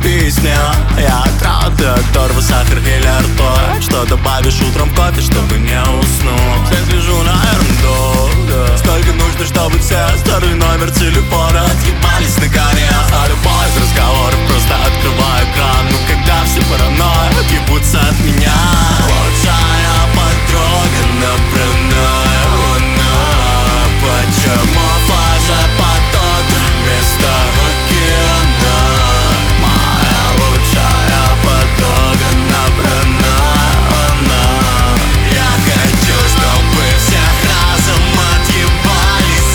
песня. Я рад, ты оторву сахар или ртуть. Что добавишь утром в кофе, чтобы не уснуть? Я гляжу на ерунду, столько нужно, чтобы все старый номер телефона отъебались наконец. А любой из разговоров просто открываю экран. Ну когда все паранойи отъебутся от меня. Лучшая подруга напрямую луна. Почему пляжа потока вместо океана? Моя лучшая подруга напрямую луна. Я хочу, чтобы всех разом отъебались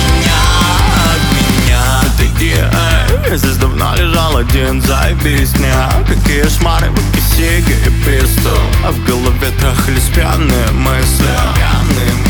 от меня. Я здесь давно лежал один, заебись мне. Какие шмары, выпи сиги и пистол. А в голове трахались пьяные мысли.